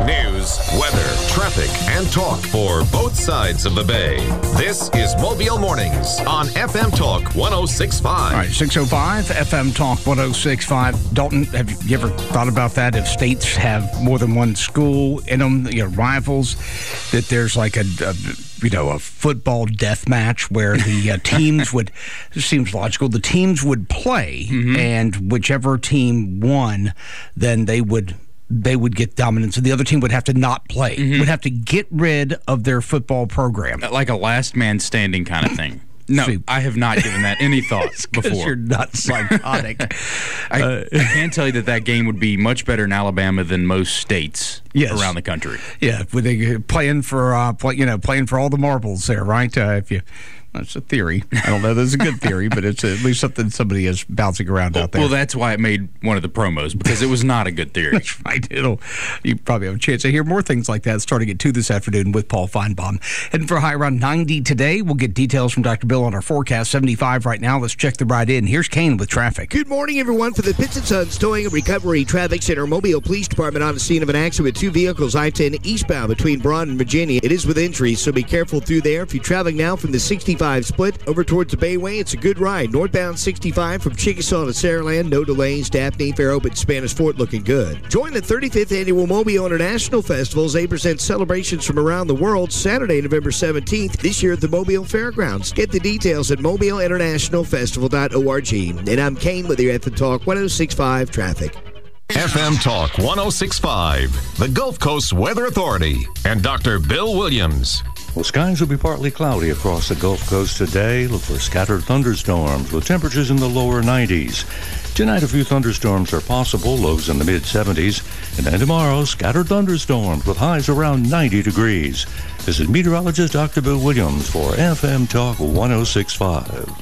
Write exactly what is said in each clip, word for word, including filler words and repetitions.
News, weather, traffic, and talk for both sides of the bay. This is Mobile Mornings on F M Talk one oh six point five. All right, six oh five, F M Talk one oh six point five. Dalton, have you ever thought about that? If states have more than one school in them, you know, rivals, that there's like a, a you know, a football death match where the uh, teams would, this seems logical, the teams would play, mm-hmm. and whichever team won, then they would they would get dominance, and the other team would have to not play, mm-hmm. would have to get rid of their football program. Like a last man standing kind of thing. No, See, I have not given that any thought before. You're not psychotic. I, uh, I can tell you that that game would be much better in Alabama than most states yes. around the country. Yeah, with they playing for uh, play, you know playing for all the marbles there, right? Uh, if you. That's a theory. I don't know. That's a good theory, but it's at least something somebody is bouncing around well, out there. Well, that's why it made one of the promos, because it was not a good theory. That's right. It'll, you probably have a chance to hear more things like that starting at two this afternoon with Paul Feinbaum. Heading for a high around ninety today. We'll get details from Doctor Bill on our forecast. seventy-five right now. Let's check the ride in. Here's Kane with traffic. Good morning, everyone. For the Pitts and Sons Towing and Recovery Traffic Center, Mobile Police Department on the scene of an accident with two vehicles, I ten eastbound between Braun and Virginia. It is with injuries, so be careful through there. If you're traveling now from the sixty-five split over towards the Bayway, it's a good ride. Northbound sixty-five from Chickasaw to Saraland, no delays. Daphne, Fair Oak, and Spanish Fort looking good. Join the thirty-fifth Annual Mobile International Festival's eight percent celebrations from around the world Saturday, November seventeenth, this year at the Mobile Fairgrounds. Get the details at mobile international festival dot org. And I'm Kane with your F M Talk one oh six point five traffic. F M Talk one oh six point five, the Gulf Coast Weather Authority, and Doctor Bill Williams. Well, skies will be partly cloudy across the Gulf Coast today. Look for scattered thunderstorms with temperatures in the lower nineties. Tonight, a few thunderstorms are possible, lows in the mid-seventies. And then tomorrow, scattered thunderstorms with highs around ninety degrees. This is meteorologist Doctor Bill Williams for F M Talk one oh six point five.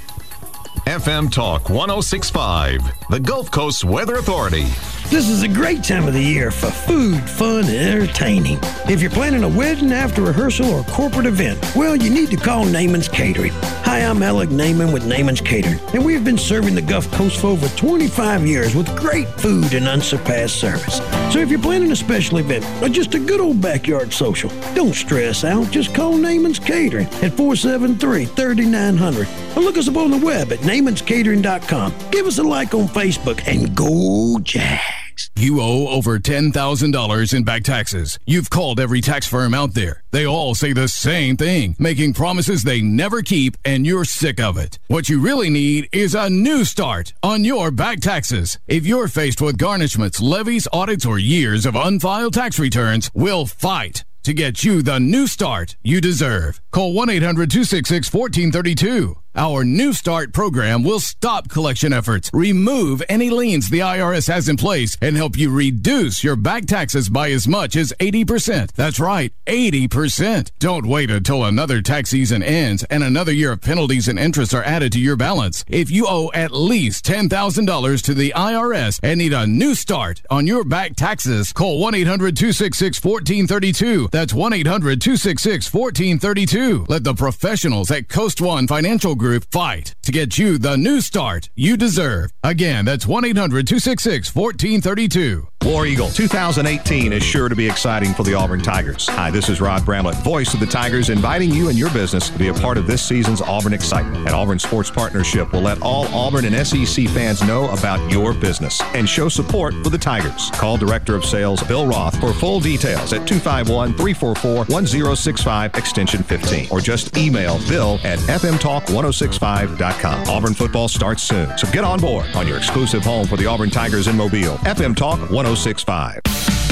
F M Talk one oh six point five, the Gulf Coast Weather Authority. This is a great time of the year for food, fun, and entertaining. If you're planning a wedding, after rehearsal, or corporate event, well, you need to call Naaman's Catering. Hi, I'm Alec Naaman with Naaman's Catering, and we've been serving the Gulf Coast for over twenty-five years with great food and unsurpassed service. So if you're planning a special event or just a good old backyard social, don't stress out. Just call Naaman's Catering at four seven three, three nine zero zero or look us up on the web at naamans catering dot com. Give us a like on Facebook and go Jags. You owe over ten thousand dollars in back taxes. You've called every tax firm out there. They all say the same thing, making promises they never keep, and you're sick of it. What you really need is a new start on your back taxes. If you're faced with garnishments, levies, audits, or years of unfiled tax returns, we'll fight to get you the new start you deserve. Call one eight hundred, two six six, one four three two. Our New Start program will stop collection efforts, remove any liens the I R S has in place, and help you reduce your back taxes by as much as eighty percent. That's right, eighty percent. Don't wait until another tax season ends and another year of penalties and interest are added to your balance. If you owe at least ten thousand dollars to the I R S and need a new start on your back taxes, call one eight hundred, two six six, one four three two. That's one eight hundred, two six six, one four three two. Let the professionals at Coast One Financial Group fight to get you the new start you deserve. Again, that's one eight hundred, two six six, one four three two. War Eagle two thousand eighteen is sure to be exciting for the Auburn Tigers. Hi, this is Rod Bramlett, voice of the Tigers, inviting you and your business to be a part of this season's Auburn excitement. At Auburn Sports Partnership, will let all Auburn and S E C fans know about your business and show support for the Tigers. Call Director of Sales Bill Roth for full details at two five one, three four four, one zero six five, extension fifteen, or just email bill at f m talk one oh six five dot com. Auburn football starts soon, so get on board on your exclusive home for the Auburn Tigers in Mobile. F M Talk one oh six point five.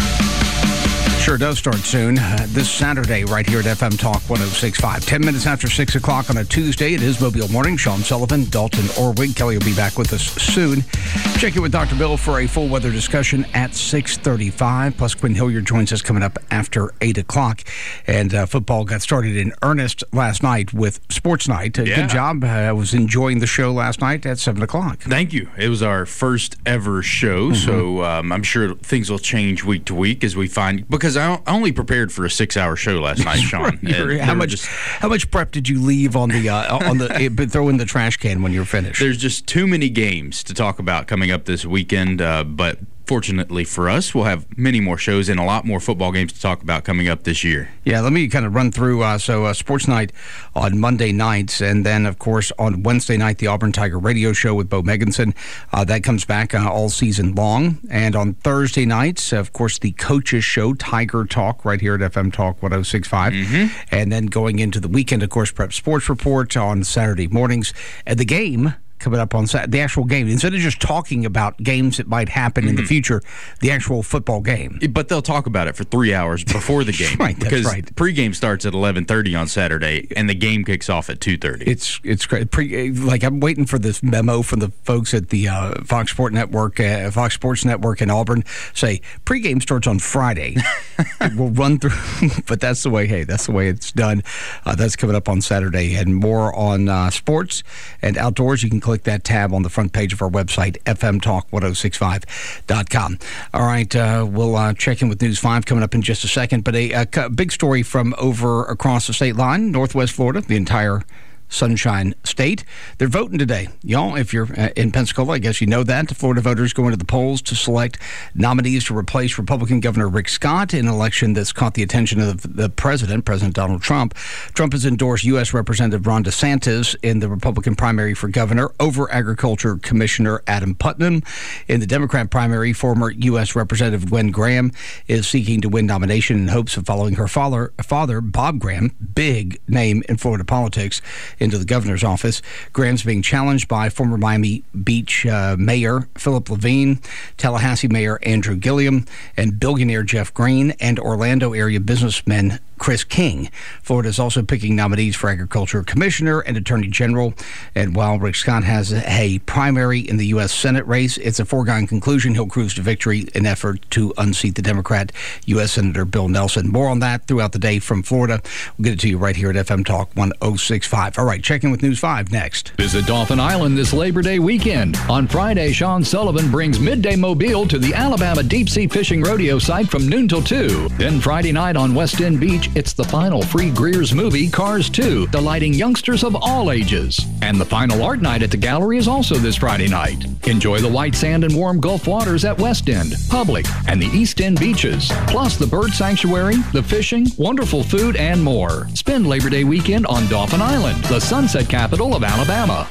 Sure does start soon. Uh, this Saturday, right here at F M Talk one oh six point five. Ten minutes after six o'clock on a Tuesday. It is Mobile Morning. Sean Sullivan, Dalton Orwig. Kelly will be back with us soon. Check in with Doctor Bill for a full weather discussion at six thirty-five. Plus, Quinn Hilliard joins us coming up after eight o'clock. And uh, football got started in earnest last night with Sports Night. Uh, yeah. Good job. Uh, I was enjoying the show last night at seven o'clock. Thank you. It was our first ever show, mm-hmm. so um, I'm sure things will change week to week as we find, because I only prepared for a six-hour show last night, Sean. how much just, How much prep did you leave on the uh, on the throw in the trash can when you're finished? There's just too many games to talk about coming up this weekend, uh, but fortunately for us, we'll have many more shows and a lot more football games to talk about coming up this year. Yeah, let me kind of run through. Uh, so, uh, Sports Night on Monday nights, and then, of course, on Wednesday night, the Auburn Tiger Radio Show with Bo Meganson. Uh, that comes back uh, all season long. And on Thursday nights, of course, the Coaches Show, Tiger Talk, right here at F M Talk one oh six point five. Mm-hmm. And then going into the weekend, of course, Prep Sports Report on Saturday mornings. And the game coming up on Saturday, the actual game. Instead of just talking about games that might happen mm-hmm. in the future, the actual football game. But they'll talk about it for three hours before the game. Right, that's because right. Pregame starts at eleven thirty on Saturday, and the game kicks off at two thirty. It's it's great. Pre, like I'm waiting for this memo from the folks at the uh, Fox Sports Network, uh, Fox Sports Network in Auburn. Say pregame starts on Friday. We'll run through, but that's the way. Hey, that's the way it's done. Uh, that's coming up on Saturday, and more on uh, sports and outdoors. You can click that tab on the front page of our website, f m talk one oh six five dot com. All right, uh, we'll uh, check in with News five coming up in just a second, but a, a big story from over across the state line, Northwest Florida, the entire Sunshine State. They're voting today. Y'all, if you're uh, in Pensacola, I guess you know that. The Florida voters going to the polls to select nominees to replace Republican Governor Rick Scott in an election that's caught the attention of the president, President Donald Trump. Trump has endorsed U S Representative Ron DeSantis in the Republican primary for governor over Agriculture Commissioner Adam Putnam. In the Democrat primary, former U S Representative Gwen Graham is seeking to win nomination in hopes of following her father, father Bob Graham, big name in Florida politics, into the governor's office. Graham's being challenged by former Miami Beach uh, Mayor Philip Levine, Tallahassee Mayor Andrew Gilliam, and billionaire Jeff Green, and Orlando area businessman Chris King. Florida is also picking nominees for Agriculture Commissioner and Attorney General. And while Rick Scott has a primary in the U S Senate race, it's a foregone conclusion he'll cruise to victory in effort to unseat the Democrat U S Senator Bill Nelson. More on that throughout the day from Florida. We'll get it to you right here at F M Talk one oh six point five. All right, check in with News five next. Visit Dauphin Island this Labor Day weekend. On Friday, Sean Sullivan brings Midday Mobile to the Alabama Deep Sea Fishing Rodeo site from noon till two. Then Friday night on West End Beach, it's the final free Greer's movie, Cars two, delighting youngsters of all ages. And the final art night at the gallery is also this Friday night. Enjoy the white sand and warm Gulf waters at West End, Public, and the East End beaches. Plus the bird sanctuary, the fishing, wonderful food, and more. Spend Labor Day weekend on Dauphin Island, the sunset capital of Alabama.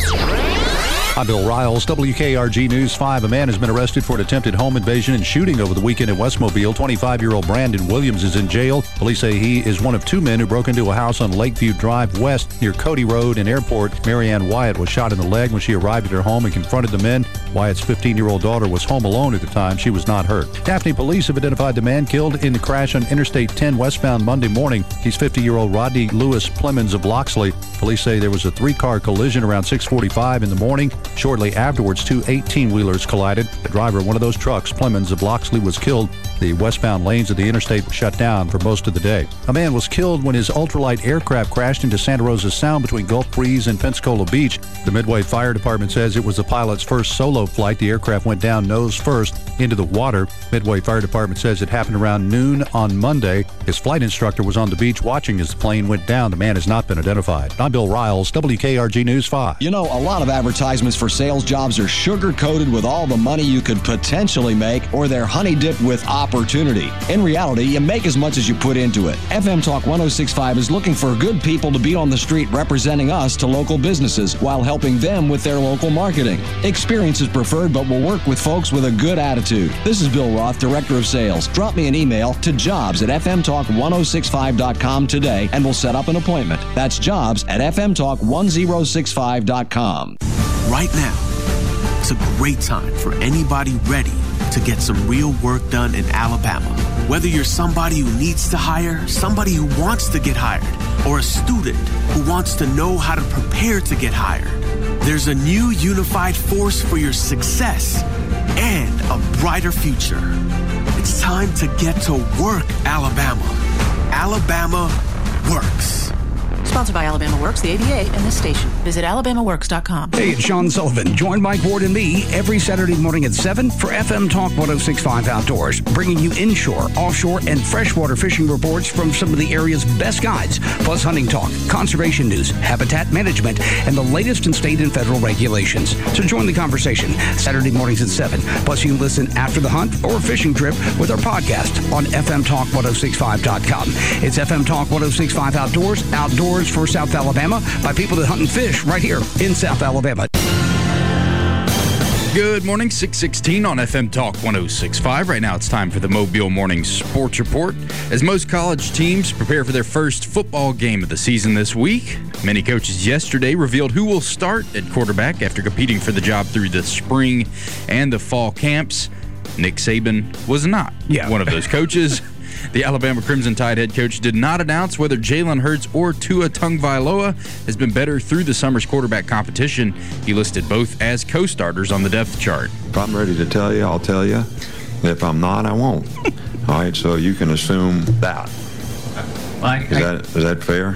I'm Bill Riles, W K R G News five. A man has been arrested for an attempted home invasion and shooting over the weekend in Westmobile. twenty-five-year-old Brandon Williams is in jail. Police say he is one of two men who broke into a house on Lakeview Drive West near Cody Road and Airport. Marianne Wyatt was shot in the leg when she arrived at her home and confronted the men. Wyatt's fifteen-year-old daughter was home alone at the time. She was not hurt. Daphne police have identified the man killed in the crash on Interstate ten westbound Monday morning. He's fifty-year-old Rodney Lewis Plemons of Loxley. Police say there was a three-car collision around six forty-five in the morning. Shortly afterwards, two eighteen-wheelers collided. The driver of one of those trucks, Plemons of Loxley, was killed. The westbound lanes of the interstate were shut down for most of the day. A man was killed when his ultralight aircraft crashed into Santa Rosa Sound between Gulf Breeze and Pensacola Beach. The Midway Fire Department says it was the pilot's first solo flight. The aircraft went down nose first into the water. Midway Fire Department says it happened around noon on Monday. His flight instructor was on the beach watching as the plane went down. The man has not been identified. I'm Bill Riles, W K R G News five. You know, a lot of advertisements for sales jobs are sugar-coated with all the money you could potentially make, or they're honey-dipped with opportunity. In reality, you make as much as you put into it. F M Talk one oh six point five is looking for good people to be on the street representing us to local businesses while helping them with their local marketing. Experience is preferred, but we'll work with folks with a good attitude. This is Bill Roth, Director of Sales. Drop me an email to jobs at f m talk one oh six five dot com today, and we'll set up an appointment. That's jobs at f m talk one oh six five dot com. Right now, it's a great time for anybody ready to get some real work done in Alabama. Whether you're somebody who needs to hire, somebody who wants to get hired, or a student who wants to know how to prepare to get hired, there's a new unified force for your success and a brighter future. It's time to get to work, Alabama. Alabama works. Sponsored by Alabama Works, the A B A, and this station. Visit alabama works dot com. Hey, it's Sean Sullivan. Join Mike Ward and me every Saturday morning at seven for F M Talk one oh six point five Outdoors, bringing you inshore, offshore, and freshwater fishing reports from some of the area's best guides, plus hunting talk, conservation news, habitat management, and the latest in state and federal regulations. So join the conversation Saturday mornings at seven. Plus, you can listen after the hunt or fishing trip with our podcast on F M Talk one oh six point five dot com. It's F M Talk one oh six point five Outdoors, outdoors for South Alabama by people that hunt and fish right here in South Alabama. Good morning, six sixteen on F M Talk one oh six point five. Right now it's time for the Mobile Morning Sports Report. As most college teams prepare for their first football game of the season this week, many coaches yesterday revealed who will start at quarterback after competing for the job through the spring and the fall camps. Nick Saban was not yeah. one of those coaches. The Alabama Crimson Tide head coach did not announce whether Jalen Hurts or Tua Tagovailoa has been better through the summer's quarterback competition. He listed both as co-starters on the depth chart. If I'm ready to tell you, I'll tell you. If I'm not, I won't. All right, so you can assume that. I, is, that is that fair?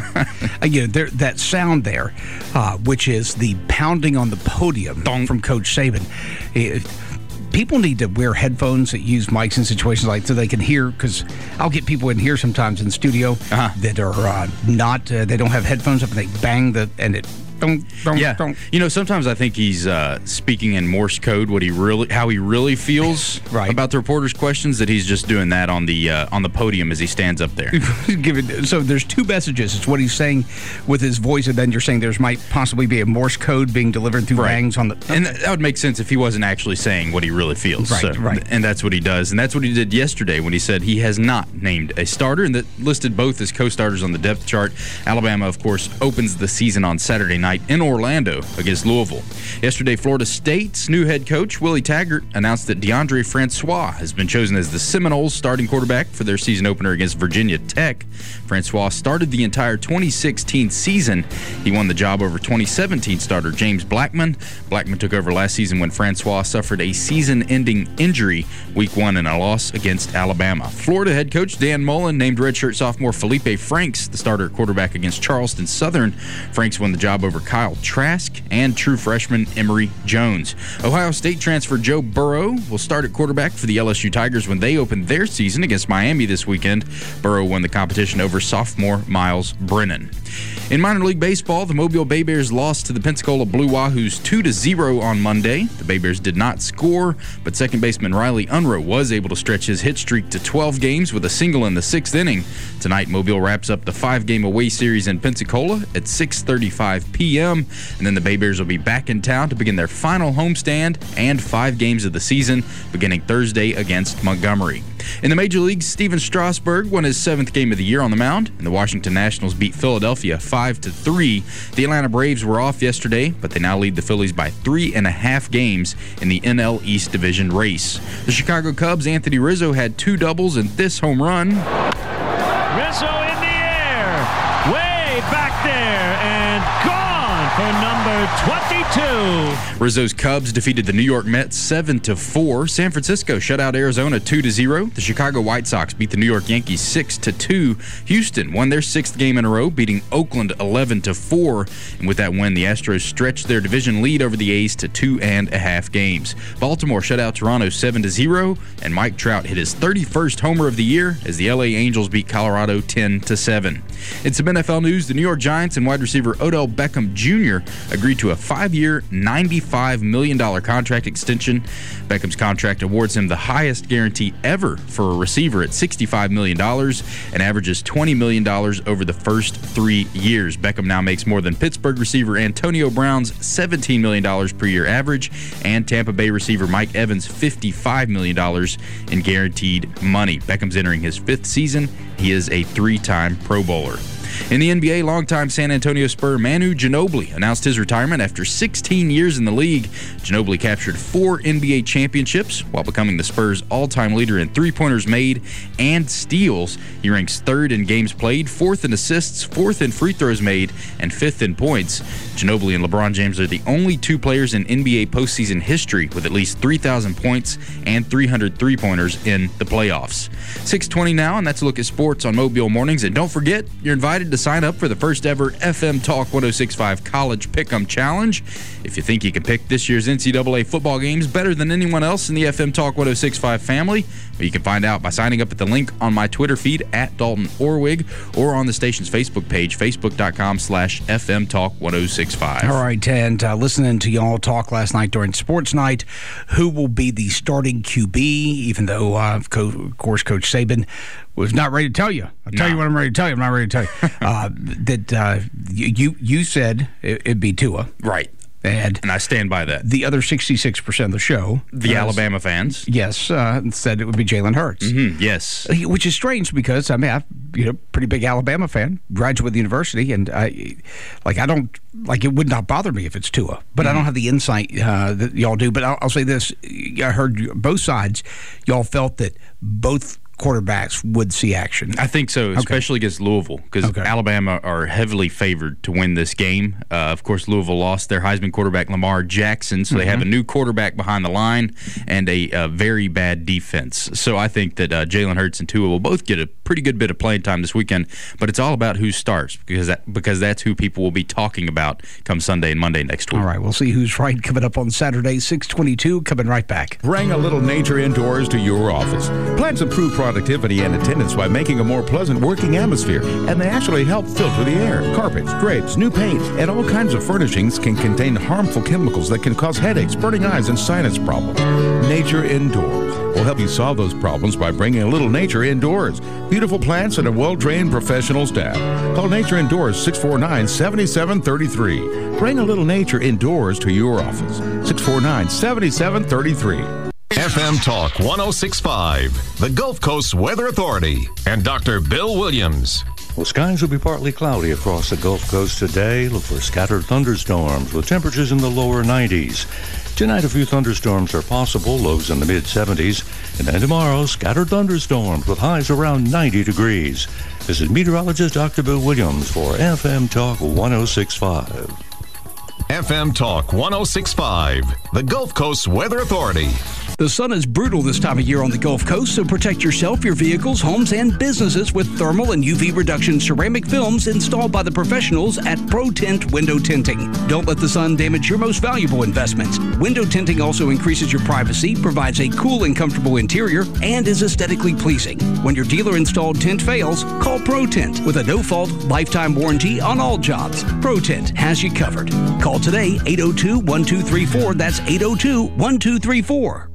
Again, there, that sound there, uh, which is the pounding on the podium Dong. from Coach Saban. It, People need to wear headphones that use mics in situations like so they can hear, because I'll get people in here sometimes in studio uh-huh. that are uh, not, uh, they don't have headphones up and they bang the, and it don't, don't, yeah. don't. You know, sometimes I think he's uh, speaking in Morse code, what he really, how he really feels right. about the reporters' questions, that he's just doing that on the uh, on the podium as he stands up there. So there's two messages. It's what he's saying with his voice, and then you're saying there's might possibly be a Morse code being delivered through right. bangs on the... Okay. And that would make sense if he wasn't actually saying what he really feels. Right, so, right. And that's what he does. And that's what he did yesterday when he said he has not named a starter, and that listed both as co-starters on the depth chart. Alabama, of course, opens the season on Saturday night in Orlando against Louisville. Yesterday, Florida State's new head coach, Willie Taggart, announced that DeAndre Francois has been chosen as the Seminoles starting quarterback for their season opener against Virginia Tech. Francois started the entire twenty sixteen season. He won the job over twenty seventeen starter James Blackman. Blackman took over last season when Francois suffered a season-ending injury week one in a loss against Alabama. Florida head coach Dan Mullen named redshirt sophomore Felipe Franks the starter at quarterback against Charleston Southern. Franks won the job over Kyle Trask and true freshman Emory Jones. Ohio State transfer Joe Burrow will start at quarterback for the L S U Tigers when they open their season against Miami this weekend. Burrow won the competition over sophomore Miles Brennan. In minor league baseball, the Mobile Bay Bears lost to the Pensacola Blue Wahoos two to zero on Monday. The Bay Bears did not score, but second baseman Riley Unruh was able to stretch his hit streak to twelve games with a single in the sixth inning. Tonight, Mobile wraps up the five-game away series in Pensacola at six thirty-five p.m., and then the Bay Bears will be back in town to begin their final homestand and five games of the season, beginning Thursday against Montgomery. In the Major Leagues, Steven Strasburg won his seventh game of the year on the mound, and the Washington Nationals beat Philadelphia five to three. The Atlanta Braves were off yesterday, but they now lead the Phillies by three and a half games in the N L East Division race. The Chicago Cubs' Anthony Rizzo had two doubles in this home run. Rizzo in the air, way back there, and gone for number twenty-two. Rizzo's Cubs defeated the New York Mets seven to four. San Francisco shut out Arizona two to zero. The Chicago White Sox beat the New York Yankees six to two. Houston won their sixth game in a row, beating Oakland eleven to four. And with that win, the Astros stretched their division lead over the A's to two and a half games. Baltimore shut out Toronto seven to zero, and Mike Trout hit his thirty-first homer of the year as the L A Angels beat Colorado ten to seven. In some N F L news, the New York Giants and wide receiver Odell Beckham Junior agreed to a five-year, ninety-five million dollars contract extension. Beckham's contract awards him the highest guarantee ever for a receiver at sixty-five million dollars and averages twenty million dollars over the first three years. Beckham now makes more than Pittsburgh receiver Antonio Brown's seventeen million dollars per year average and Tampa Bay receiver Mike Evans' fifty-five million dollars in guaranteed money. Beckham's entering his fifth season. He is a three-time Pro Bowler. In the N B A, longtime San Antonio Spur Manu Ginobili announced his retirement after sixteen years in the league. Ginobili captured four N B A championships while becoming the Spurs' all-time leader in three-pointers made and steals. He ranks third in games played, fourth in assists, fourth in free throws made, and fifth in points. Ginobili and LeBron James are the only two players in N B A postseason history with at least three thousand points and three hundred three-pointers in the playoffs. six twenty now, and that's a look at sports on Mobile Mornings. And don't forget, you're invited excited to sign up for the first ever F M Talk one oh six point five College Pick'em Challenge. If you think you can pick this year's N C double A football games better than anyone else in the F M Talk one oh six point five family, well, you can find out by signing up at the link on my Twitter feed at Dalton Orwig or on the station's Facebook page, facebook.com slash FM Talk 1065. All right, and uh, listening to y'all talk last night during sports night, who will be the starting Q B, even though, uh, co- of course, Coach Saban was not ready to tell you. I'll tell no. you what I'm ready to tell you. I'm not ready to tell you. uh, that uh, you you said it, it'd be Tua. Right. And, and I stand by that. The other sixty-six percent of the show. The uh, Alabama fans. Yes, uh, said it would be Jalen Hurts. Mm-hmm, yes. Which is strange because, I mean, I'm you know, pretty big Alabama fan, graduate of the university, and I, like, I don't, like, it would not bother me if it's Tua. But mm-hmm. I don't have the insight uh, that y'all do. But I'll, I'll say this. I heard both sides. Y'all felt that both quarterbacks would see action. I think so, especially okay. against Louisville, because okay. Alabama are heavily favored to win this game. Uh, of course, Louisville lost their Heisman quarterback Lamar Jackson, so mm-hmm. they have a new quarterback behind the line and a, a very bad defense. So I think that uh, Jalen Hurts and Tua will both get a pretty good bit of playing time this weekend, but it's all about who starts because that, because that's who people will be talking about come Sunday and Monday next week. All right, we'll see who's right coming up on Saturday, six twenty-two, coming right back. Bring a little nature indoors to your office. Plants improve productivity and attendance by making a more pleasant working atmosphere, and they actually help filter the air. Carpets, drapes, new paint, and all kinds of furnishings can contain harmful chemicals that can cause headaches, burning eyes, and sinus problems. Nature Indoors will help you solve those problems by bringing a little nature indoors. Beautiful plants and a well-trained professional staff. Call Nature Indoors six four nine, seven seven three three. Bring a little nature indoors to your office. six four nine, seven seven three three. F M Talk one oh six point five, the Gulf Coast Weather Authority, and Doctor Bill Williams. Well, skies will be partly cloudy across the Gulf Coast today. Look for scattered thunderstorms with temperatures in the lower nineties. Tonight, a few thunderstorms are possible, lows in the mid-seventies. And then tomorrow, scattered thunderstorms with highs around ninety degrees. This is meteorologist Doctor Bill Williams for F M Talk one oh six point five. F M Talk one oh six point five, the Gulf Coast Weather Authority. The sun is brutal this time of year on the Gulf Coast, so protect yourself, your vehicles, homes, and businesses with thermal and U V reduction ceramic films installed by the professionals at ProTint Window Tinting. Don't let the sun damage your most valuable investments. Window tinting also increases your privacy, provides a cool and comfortable interior, and is aesthetically pleasing. When your dealer-installed tint fails, call ProTint with a no-fault lifetime warranty on all jobs. ProTint has you covered. Call today, eight oh two, one two three four. That's eight oh two, one two three four.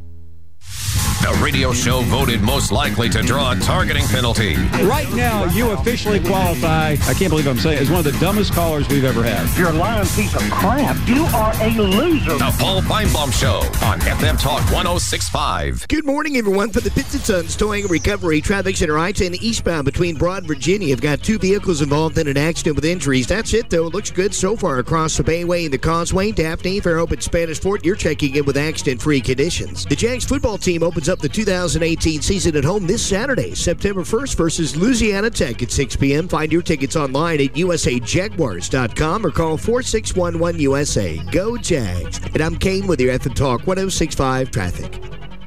The radio show voted most likely to draw a targeting penalty. Right now, you officially qualify, I can't believe I'm saying it, as one of the dumbest callers we've ever had. You're a lying piece of crap. You are a loser. The Paul Feinbaum Show on F M Talk one oh six point five. Good morning, everyone. For the Pitts Sons Towing and Recovery, traffic center I ten eastbound between Broad and Virginia have got two vehicles involved in an accident with injuries. That's it, though. It looks good so far across the Bayway and the Causeway. Daphne, Fairhope, and Spanish Fort, you're checking in with accident-free conditions. The Jags football team opens up the two thousand eighteen season at home this Saturday, September first versus Louisiana Tech at six p.m. Find your tickets online at U S A Jaguars dot com or call four six one one U S A. Go Jags. And I'm Kane with your F M Talk one oh six point five traffic.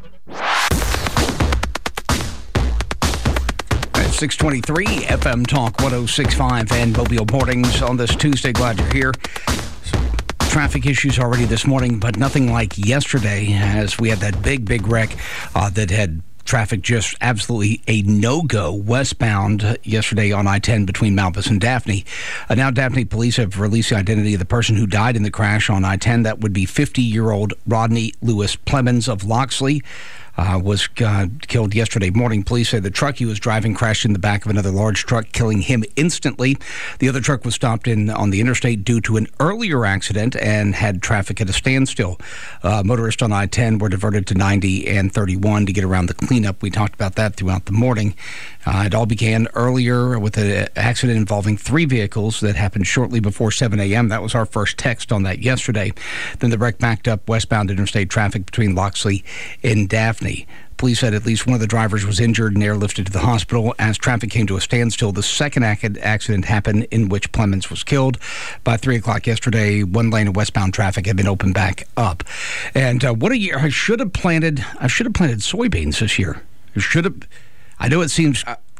At six twenty-three, F M Talk one oh six point five and Mobile Mornings on this Tuesday. Glad you're here. Traffic issues already this morning, but nothing like yesterday as we had that big, big wreck uh, that had traffic just absolutely a no-go westbound yesterday on I ten between Malpas and Daphne. Uh, now Daphne police have released the identity of the person who died in the crash on I ten. That would be fifty-year-old Rodney Lewis Plemons of Loxley. Uh, was uh, killed yesterday morning. Police say the truck he was driving crashed in the back of another large truck, killing him instantly. The other truck was stopped in on the interstate due to an earlier accident and had traffic at a standstill. Uh, motorists on I ten were diverted to ninety and thirty-one to get around the cleanup. We talked about that throughout the morning. Uh, it all began earlier with an accident involving three vehicles that happened shortly before seven a.m. That was our first text on that yesterday. Then the wreck backed up westbound interstate traffic between Loxley and Daphne. Police said at least one of the drivers was injured and airlifted to the hospital. As traffic came to a standstill, the second accident happened in which Plemons was killed. By three o'clock yesterday, one lane of westbound traffic had been opened back up. And uh, what a year. I should have planted, I should have planted soybeans this year. I should have. I know it seems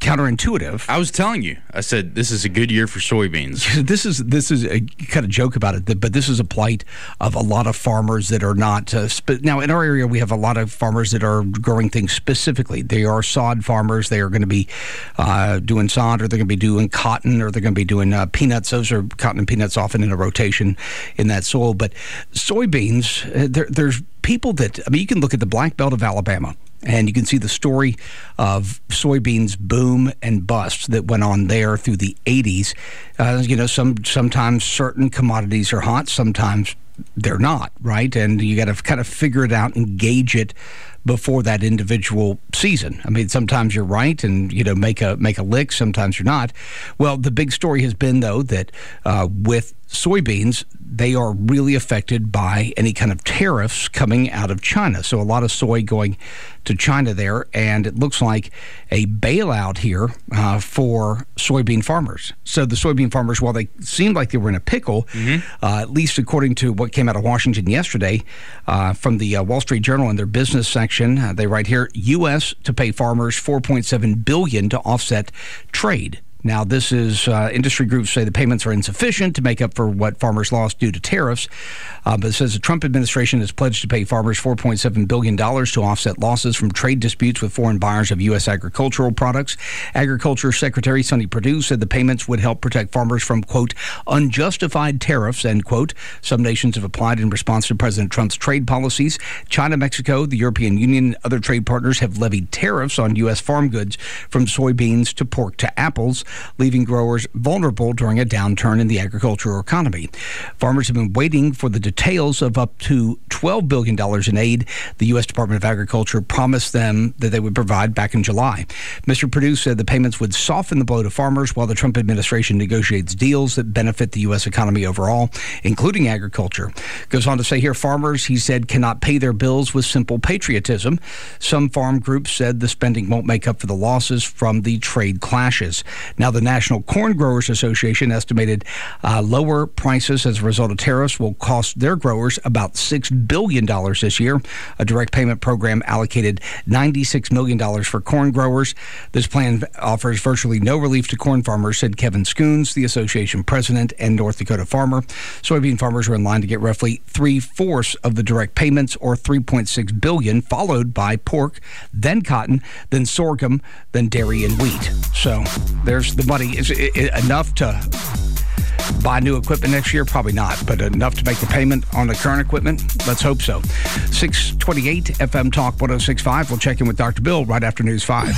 counterintuitive. I was telling you, I said this is a good year for soybeans. This is this is a kind of joke about it, but this is a plight of a lot of farmers that are not. Uh, sp- now, in our area, we have a lot of farmers that are growing things specifically. They are sod farmers. They are going to be uh, doing sod, or they're going to be doing cotton, or they're going to be doing uh, peanuts. Those are cotton and peanuts often in a rotation in that soil. But soybeans, uh, there, there's people that, I mean, you can look at the Black Belt of Alabama, and you can see the story of soybeans boom and bust that went on there through the eighties. Uh, you know, some sometimes certain commodities are hot, sometimes they're not, right? And you got to kind of figure it out and gauge it before that individual season. I mean, sometimes you're right and, you know, make a make a lick. Sometimes you're not. Well, the big story has been, though, that uh, with soybeans, they are really affected by any kind of tariffs coming out of China. So a lot of soy going to China there, and it looks like a bailout here uh, for soybean farmers. So the soybean farmers, while they seemed like they were in a pickle, mm-hmm. uh, at least according to what came out of Washington yesterday uh, from the uh, Wall Street Journal in their business section, uh, they write here, U S to pay farmers four point seven billion dollars to offset trade. Now, this is, uh, industry groups say the payments are insufficient to make up for what farmers lost due to tariffs. Uh, but it says the Trump administration has pledged to pay farmers four point seven billion dollars to offset losses from trade disputes with foreign buyers of U S agricultural products. Agriculture Secretary Sonny Perdue said the payments would help protect farmers from, quote, unjustified tariffs, end quote. Some nations have applied in response to President Trump's trade policies. China, Mexico, the European Union, and other trade partners have levied tariffs on U S farm goods from soybeans to pork to apples, leaving growers vulnerable during a downturn in the agricultural economy. Farmers have been waiting for the details of up to twelve billion dollars in aid the U S Department of Agriculture promised them that they would provide back in July. Mister Perdue said the payments would soften the blow to farmers while the Trump administration negotiates deals that benefit the U S economy overall, including agriculture. Goes on to say here, farmers, he said, cannot pay their bills with simple patriotism. Some farm groups said the spending won't make up for the losses from the trade clashes. Now, the National Corn Growers Association estimated uh, lower prices as a result of tariffs will cost their growers about six billion dollars this year. A direct payment program allocated ninety-six million dollars for corn growers. This plan offers virtually no relief to corn farmers, said Kevin Skoons, the association president and North Dakota farmer. Soybean farmers are in line to get roughly three-fourths of the direct payments, or three point six billion dollars, followed by pork, then cotton, then sorghum, then dairy and wheat. So there's the money. Is it enough to buy new equipment next year? Probably not, but enough to make the payment on the current equipment? Let's hope so. six twenty-eight F M Talk one oh six point five. We'll check in with Doctor Bill right after News five.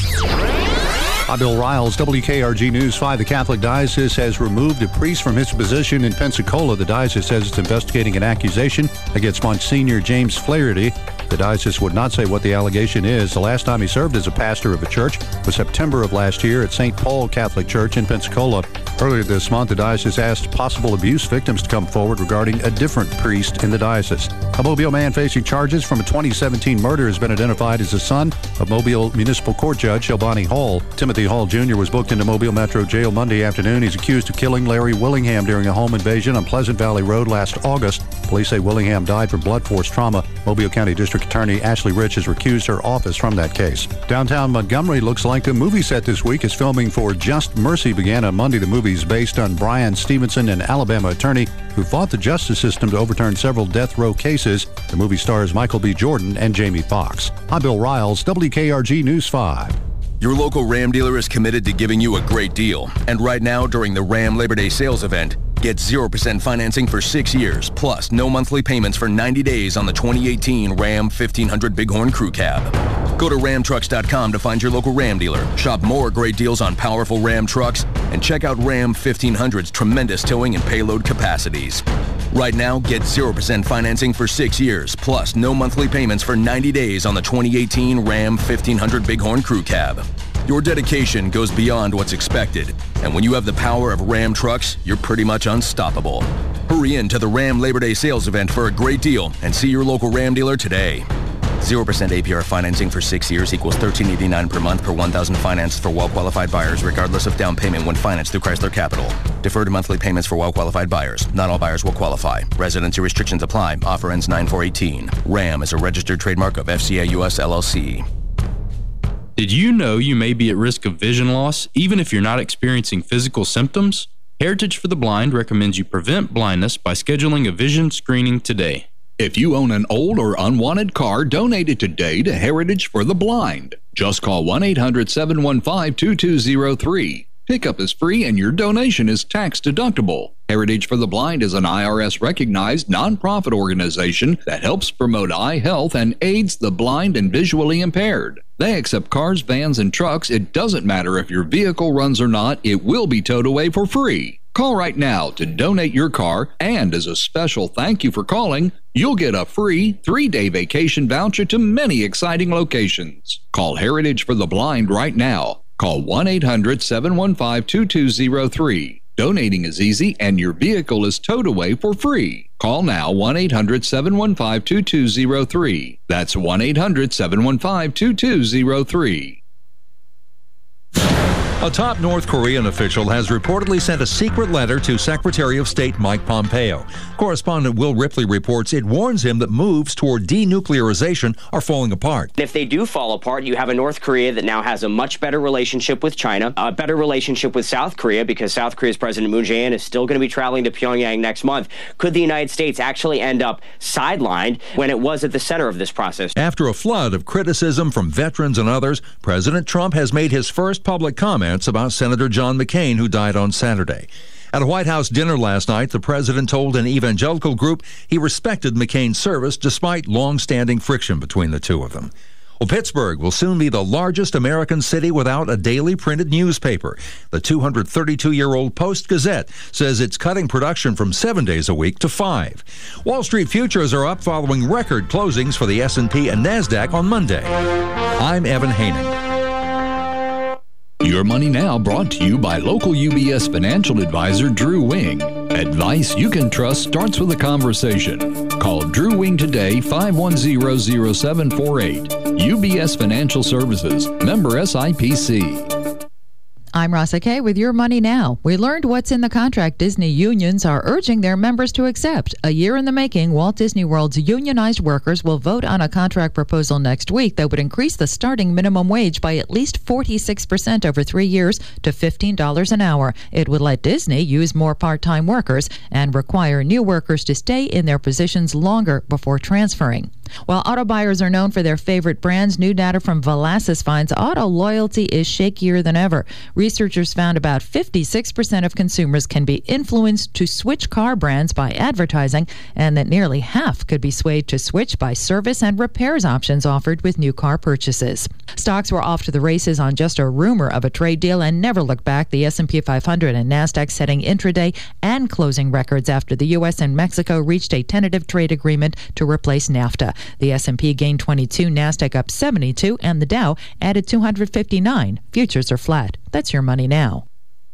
I'm Bill Riles, W K R G News five. The Catholic Diocese has removed a priest from his position in Pensacola. The diocese says it's investigating an accusation against Monsignor James Flaherty. The diocese would not say what the allegation is. The last time he served as a pastor of a church was September of last year at Saint Paul Catholic Church in Pensacola. Earlier this month, the diocese asked possible abuse victims to come forward regarding a different priest in the diocese. A Mobile man facing charges from a twenty seventeen murder has been identified as the son of Mobile Municipal Court Judge Shelbani Hall. Timothy Hall Junior was booked into Mobile Metro Jail Monday afternoon. He's accused of killing Larry Willingham during a home invasion on Pleasant Valley Road last August. Police say Willingham died from blunt force trauma. Mobile County District Attorney Ashley Rich has recused her office from that case. Downtown Montgomery looks like a movie set this week as filming for Just Mercy began on Monday. The movie is based on Brian Stevenson, an Alabama attorney who fought the justice system to overturn several death row cases. The movie stars Michael B. Jordan and Jamie Foxx. I'm Bill Riles, W K R G News five. Your local Ram dealer is committed to giving you a great deal. And right now, during the Ram Labor Day sales event, get zero percent financing for six years, plus no monthly payments for ninety days on the twenty eighteen Ram fifteen hundred Bighorn Crew Cab. Go to ram trucks dot com to find your local Ram dealer, shop more great deals on powerful Ram trucks, and check out Ram fifteen hundred's tremendous towing and payload capacities. Right now, get zero percent financing for six years, plus no monthly payments for ninety days on the twenty eighteen Ram fifteen hundred Bighorn Crew Cab. Your dedication goes beyond what's expected, and when you have the power of Ram trucks, you're pretty much unstoppable. Hurry in to the Ram Labor Day sales event for a great deal and see your local Ram dealer today. zero percent A P R financing for six years equals thirteen eighty-nine per month per one thousand financed for well-qualified buyers, regardless of down payment when financed through Chrysler Capital. Deferred monthly payments for well-qualified buyers. Not all buyers will qualify. Residency restrictions apply. Offer ends nine four eighteen. Ram is a registered trademark of F C A U S L L C. Did you know you may be at risk of vision loss even if you're not experiencing physical symptoms? Heritage for the Blind recommends you prevent blindness by scheduling a vision screening today. If you own an old or unwanted car, donate it today to Heritage for the Blind. Just call one eight hundred seven one five two two zero three. Pickup is free and your donation is tax deductible. Heritage for the Blind is an I R S-recognized nonprofit organization that helps promote eye health and aids the blind and visually impaired. They accept cars, vans, and trucks. It doesn't matter if your vehicle runs or not, it will be towed away for free. Call right now to donate your car, and as a special thank you for calling, you'll get a free three-day vacation voucher to many exciting locations. Call Heritage for the Blind right now. Call one eight hundred seven one five two two zero three. Donating is easy and your vehicle is towed away for free. Call now one eight hundred seven one five two two zero three. That's one eight hundred seven one five two two zero three. A top North Korean official has reportedly sent a secret letter to Secretary of State Mike Pompeo. Correspondent Will Ripley reports it warns him that moves toward denuclearization are falling apart. If they do fall apart, you have a North Korea that now has a much better relationship with China, a better relationship with South Korea, because South Korea's President Moon Jae-in is still going to be traveling to Pyongyang next month. Could the United States actually end up sidelined when it was at the center of this process? After a flood of criticism from veterans and others, President Trump has made his first public comment about Senator John McCain, who died on Saturday. At a White House dinner last night, the president told an evangelical group he respected McCain's service despite long-standing friction between the two of them. Well, Pittsburgh will soon be the largest American city without a daily printed newspaper. The two hundred thirty-two-year-old Post-Gazette says it's cutting production from seven days a week to five. Wall Street futures are up following record closings for the S and P and NASDAQ on Monday. I'm Evan Hainan. Your Money Now brought to you by local U B S financial advisor Drew Wing. Advice you can trust starts with a conversation. Call Drew Wing today, five one zero, zero seven four eight. U B S Financial Services, member S I P C. I'm Rossa Kay with Your Money Now. We learned what's in the contract Disney unions are urging their members to accept. A year in the making, Walt Disney World's unionized workers will vote on a contract proposal next week that would increase the starting minimum wage by at least forty-six percent over three years to fifteen dollars an hour. It would let Disney use more part-time workers and require new workers to stay in their positions longer before transferring. While auto buyers are known for their favorite brands, new data from Velasas finds auto loyalty is shakier than ever. Researchers found about fifty-six percent of consumers can be influenced to switch car brands by advertising, and that nearly half could be swayed to switch by service and repairs options offered with new car purchases. Stocks were off to the races on just a rumor of a trade deal and never looked back. The S and P five hundred and NASDAQ setting intraday and closing records after the U S and Mexico reached a tentative trade agreement to replace NAFTA. The S and P gained twenty-two, NASDAQ up seventy-two, and the Dow added two hundred fifty-nine. Futures are flat. That's Your Money Now.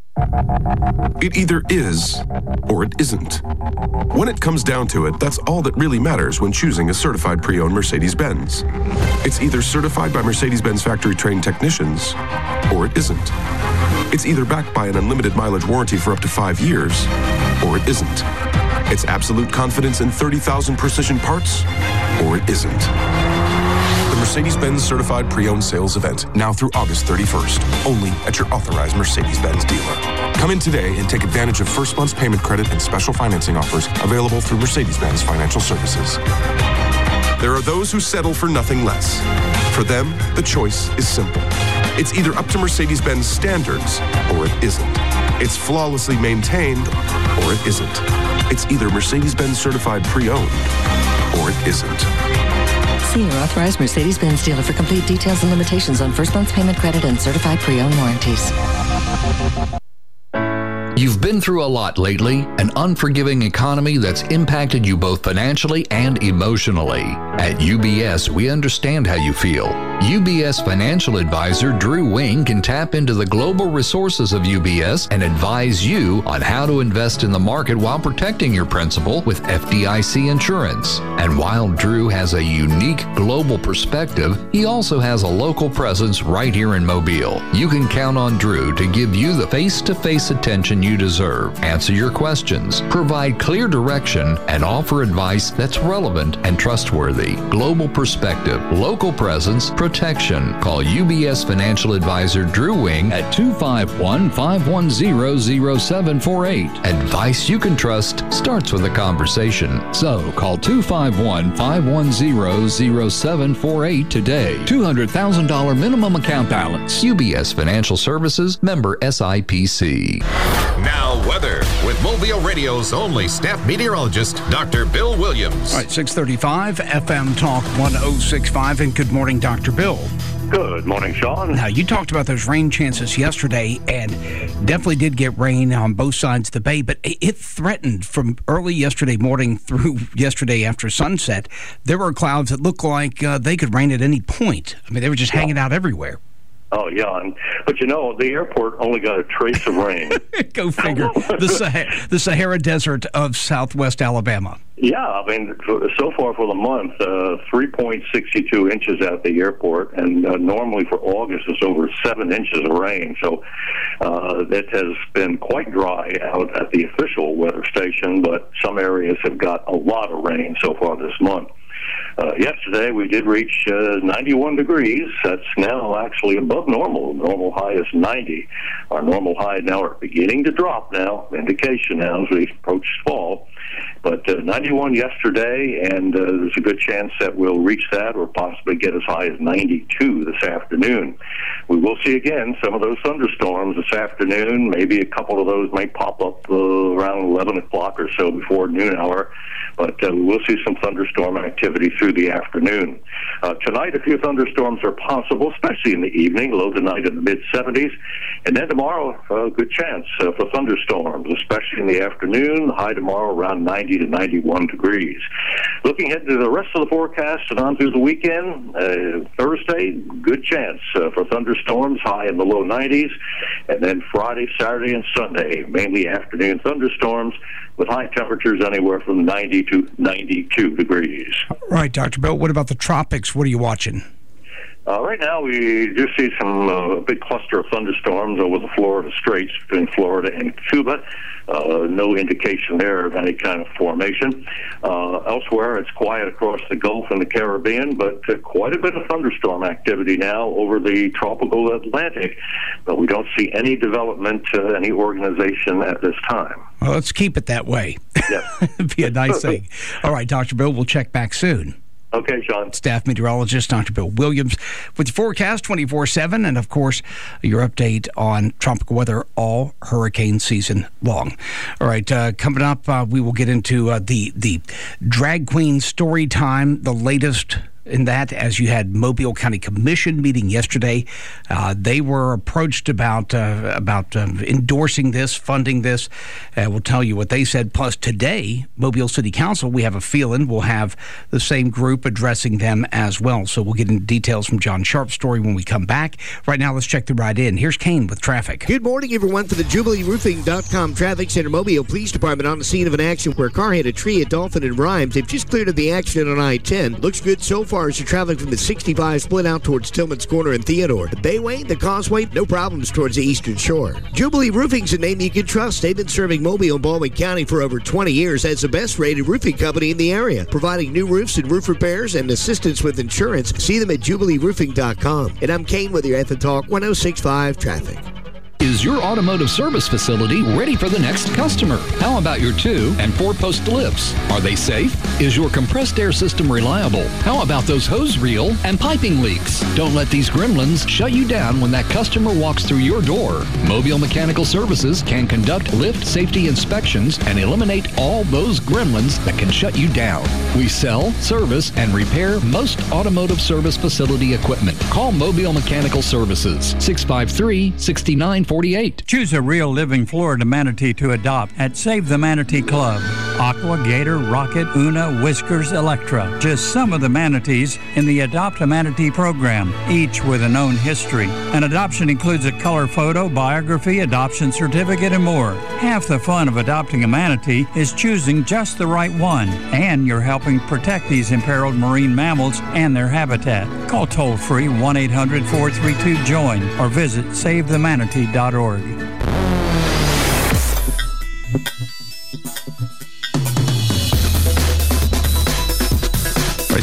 It either is or it isn't. When it comes down to it, that's all that really matters when choosing a certified pre-owned Mercedes-Benz. It's either certified by Mercedes-Benz factory-trained technicians or it isn't. It's either backed by an unlimited mileage warranty for up to five years or it isn't. It's absolute confidence in thirty thousand precision parts or it isn't. The Mercedes-Benz Certified Pre-Owned Sales Event, now through August thirty-first, only at your authorized Mercedes-Benz dealer. Come in today and take advantage of first month's payment credit and special financing offers available through Mercedes-Benz Financial Services. There are those who settle for nothing less. For them, the choice is simple. It's either up to Mercedes-Benz standards or it isn't. It's flawlessly maintained or it isn't. It's either Mercedes-Benz Certified Pre-Owned or it isn't. See your authorized Mercedes-Benz dealer for complete details and limitations on first month's payment credit and certified pre-owned warranties. You've been through a lot lately, an unforgiving economy that's impacted you both financially and emotionally. At U B S, we understand how you feel. U B S financial advisor Drew Wing can tap into the global resources of U B S and advise you on how to invest in the market while protecting your principal with F D I C insurance. And while Drew has a unique global perspective, he also has a local presence right here in Mobile. You can count on Drew to give you the face-to-face attention you deserve, answer your questions, provide clear direction, and offer advice that's relevant and trustworthy. Global perspective, local presence, protection. Call U B S Financial Advisor Drew Wing at two five one, five one zero, zero seven four eight. Advice you can trust starts with a conversation. So call two five one, five one zero, zero seven four eight today. two hundred thousand dollars minimum account balance. U B S Financial Services, member S I P C. Now weather with Mobile Radio's only staff meteorologist, Doctor Bill Williams. All right, six thirty-five, F M Talk one oh six point five, and good morning, Doctor Bill. Good morning, Sean. Now, you talked about those rain chances yesterday, and definitely did get rain on both sides of the bay, but it threatened from early yesterday morning through yesterday after sunset. There were clouds that looked like uh, they could rain at any point. I mean, they were just yeah. hanging out everywhere. Oh, yeah. And, but, you know, the airport only got a trace of rain. Go figure. the, Sah- the Sahara Desert of southwest Alabama. Yeah, I mean, so far for the month, uh, three point six two inches at the airport, and uh, normally for August it's over seven inches of rain. So uh, it has been quite dry out at the official weather station, but some areas have got a lot of rain so far this month. Uh, yesterday, we did reach uh, ninety-one degrees. That's now actually above normal. Normal high is ninety. Our normal high now are beginning to drop now, indication now as we approach fall. But uh, ninety-one yesterday, and uh, there's a good chance that we'll reach that or possibly get as high as ninety-two this afternoon. We will see again some of those thunderstorms this afternoon. Maybe a couple of those might pop up uh, around eleven o'clock or so before noon hour. But uh, we will see some thunderstorm activity through the afternoon. Uh, tonight, a few thunderstorms are possible, especially in the evening, low tonight in the mid seventies. And then tomorrow, a uh, good chance uh, for thunderstorms, especially in the afternoon. The high tomorrow around ninety to ninety-one degrees. Looking ahead to the rest of the forecast and on through the weekend, uh, Thursday, good chance uh, for thunderstorms, high in the low nineties. And then Friday, Saturday, and Sunday, mainly afternoon thunderstorms with high temperatures anywhere from ninety to ninety-two degrees. Right, Doctor Bill, what about the tropics? What are you watching? Uh, right now, we do see some uh, big cluster of thunderstorms over the Florida Straits between Florida and Cuba. Uh, no indication there of any kind of formation. Uh, elsewhere, it's quiet across the Gulf and the Caribbean, but uh, quite a bit of thunderstorm activity now over the tropical Atlantic. But we don't see any development, uh, any organization at this time. Well, let's keep it that way. Yeah. It'd be a nice thing. All right, Doctor Bill, we'll check back soon. Okay, Sean. Staff meteorologist Doctor Bill Williams with your forecast twenty-four seven, and of course your update on tropical weather all hurricane season long. All right, uh, coming up, uh, we will get into uh, the the drag queen story time, the latest in that, as you had Mobile County Commission meeting yesterday. Uh, they were approached about uh, about um, endorsing this, funding this. Uh, we'll tell you what they said. Plus, today, Mobile City Council, we have a feeling we'll have the same group addressing them as well. So we'll get into details from John Sharp's story when we come back. Right now, let's check the ride in. Here's Kane with traffic. Good morning, everyone. For the Jubilee Roofing dot com Traffic Center, Mobile Police Department on the scene of an accident where a car hit a tree at Dolphin and Rhymes. They've just cleared of the accident on I ten. Looks good so far as you're traveling from the sixty-five split out towards Tillman's Corner and Theodore. The Bayway, the Causeway, no problems towards the Eastern Shore. Jubilee Roofing's a name you can trust. They've been serving Mobile and Baldwin County for over twenty years as the best-rated roofing company in the area, providing new roofs and roof repairs and assistance with insurance. See them at Jubilee Roofing dot com. And I'm Kane with your F M Talk one oh six point five Traffic. Is your automotive service facility ready for the next customer? How about your two and four post lifts? Are they safe? Is your compressed air system reliable? How about those hose reel and piping leaks? Don't let these gremlins shut you down when that customer walks through your door. Mobile Mechanical Services can conduct lift safety inspections and eliminate all those gremlins that can shut you down. We sell, service, and repair most automotive service facility equipment. Call Mobile Mechanical Services, six five three, six nine forty-eight. Choose a real living Florida manatee to adopt at Save the Manatee Club. Aqua, Gator, Rocket, Una, Whiskers, Electra. Just some of the manatees in the Adopt a Manatee program, each with a known history. An adoption includes a color photo, biography, adoption certificate, and more. Half the fun of adopting a manatee is choosing just the right one, and you're helping protect these imperiled marine mammals and their habitat. Call toll-free one eight hundred, four three two, join or visit save the manatee dot org.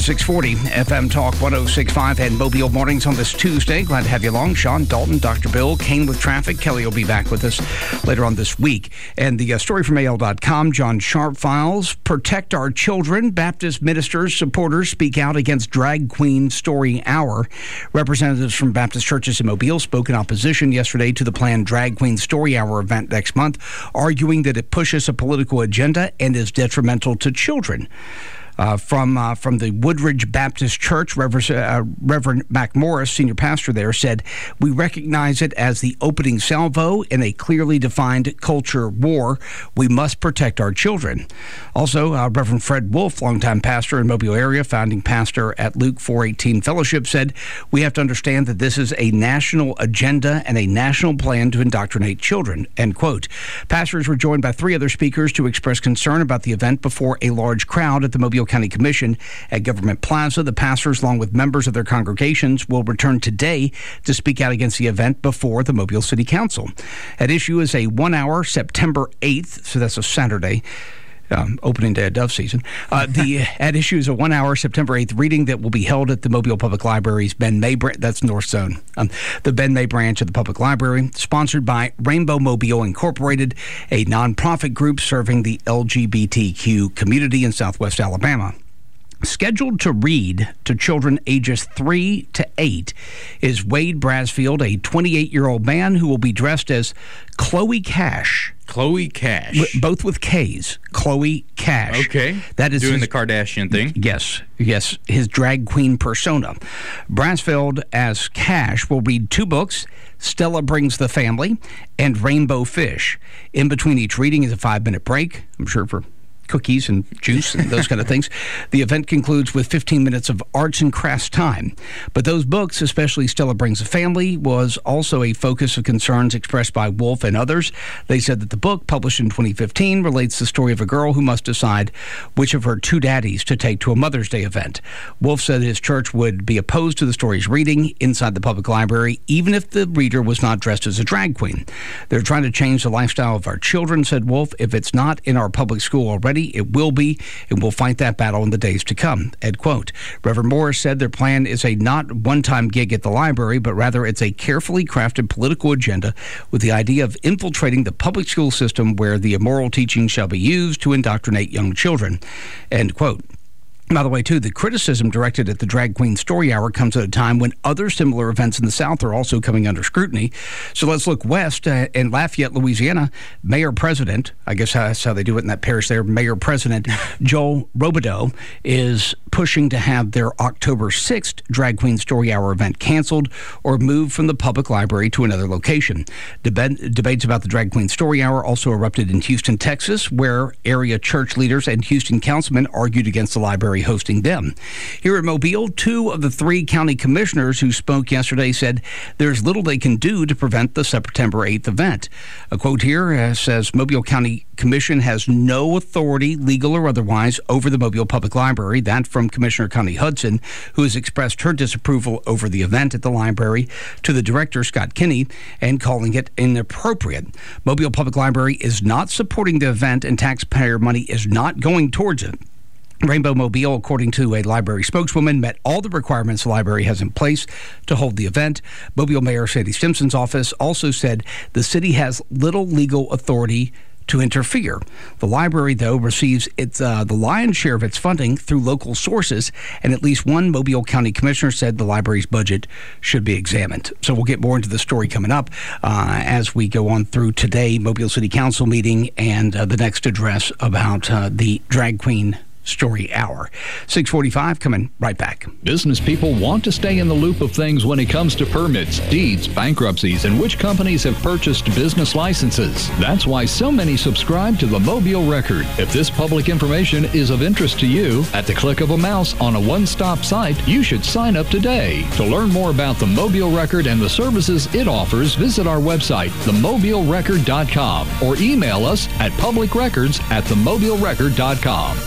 six forty F M Talk one oh six point five and Mobile Mornings on this Tuesday. Glad to have you along. Sean Dalton, Doctor Bill, Kane with traffic. Kelly will be back with us later on this week. And the uh, story from A L dot com, John Sharp files, Protect Our Children. Baptist ministers, supporters speak out against Drag Queen Story Hour. Representatives from Baptist churches in Mobile spoke in opposition yesterday to the planned Drag Queen Story Hour event next month, arguing that it pushes a political agenda and is detrimental to children. Uh, from uh, from the Woodridge Baptist Church, Reverend, uh, Reverend Mac Morris, senior pastor there, said, "We recognize it as the opening salvo in a clearly defined culture war. We must protect our children." Also, uh, Reverend Fred Wolf, longtime pastor in Mobile area, founding pastor at Luke four eighteen Fellowship, said, "We have to understand that this is a national agenda and a national plan to indoctrinate children." End quote. Pastors were joined by three other speakers to express concern about the event before a large crowd at the Mobile County Commission at Government Plaza. The pastors, along with members of their congregations, will return today to speak out against the event before the Mobile City Council. At issue is a one-hour September eighth, so that's a Saturday, Um, opening day of dove season. Uh, the at issue is a one-hour September eighth reading that will be held at the Mobile Public Library's Ben May branch. That's North Zone. Um, the Ben May branch of the Public Library, sponsored by Rainbow Mobile Incorporated, a nonprofit group serving the L G B T Q community in Southwest Alabama. Scheduled to read to children ages three to eight is Wade Brasfield, a twenty-eight-year-old man who will be dressed as Chloe Cash. Chloe Cash. W- both with K's. Chloe Cash. Okay. That is doing his, the Kardashian thing. Yes. Yes. His drag queen persona. Brasfield as Cash will read two books, Stella Brings the Family and Rainbow Fish. In between each reading is a five-minute break, I'm sure for cookies and juice and those kind of things. The event concludes with fifteen minutes of arts and crafts time. But those books, especially Stella Brings a Family, was also a focus of concerns expressed by Wolf and others. They said that the book, published in twenty fifteen, relates the story of a girl who must decide which of her two daddies to take to a Mother's Day event. Wolf said his church would be opposed to the story's reading inside the public library, even if the reader was not dressed as a drag queen. They're trying to change the lifestyle of our children, said Wolf. If it's not in our public school already, it will be, and we'll fight that battle in the days to come, end quote. Reverend Morris said their plan is a not one-time gig at the library, but rather it's a carefully crafted political agenda with the idea of infiltrating the public school system where the immoral teaching shall be used to indoctrinate young children, end quote. By the way, too, the criticism directed at the Drag Queen Story Hour comes at a time when other similar events in the South are also coming under scrutiny. So let's look west. Uh, in Lafayette, Louisiana, Mayor-President, I guess that's how they do it in that parish there, Mayor-President Joel Robideau is pushing to have their October sixth Drag Queen Story Hour event canceled or moved from the public library to another location. Deb- debates about the Drag Queen Story Hour also erupted in Houston, Texas, where area church leaders and Houston councilmen argued against the library hosting them. Here at Mobile, two of the three county commissioners who spoke yesterday said there's little they can do to prevent the September eighth event. A quote here uh, says, Mobile County Commission has no authority, legal or otherwise, over the Mobile Public Library. That from Commissioner Connie Hudson, who has expressed her disapproval over the event at the library to the director, Scott Kinney, and calling it inappropriate. Mobile Public Library is not supporting the event, and taxpayer money is not going towards it. Rainbow Mobile, according to a library spokeswoman, met all the requirements the library has in place to hold the event. Mobile Mayor Sadie Simpson's office also said the city has little legal authority to interfere. The library, though, receives its uh, the lion's share of its funding through local sources, and at least one Mobile County commissioner said the library's budget should be examined. So we'll get more into the story coming up uh, as we go on through today, Mobile City Council meeting, and uh, the next address about uh, the Drag Queen Story Hour. six forty-five, coming right back. Business people want to stay in the loop of things when it comes to permits, deeds, bankruptcies, and which companies have purchased business licenses. That's why so many subscribe to the Mobile Record. If this public information is of interest to you, at the click of a mouse on a one-stop site, you should sign up today. To learn more about the Mobile Record and the services it offers, visit our website, the mobile record dot com, or email us at public records at the mobile record dot com. If you're not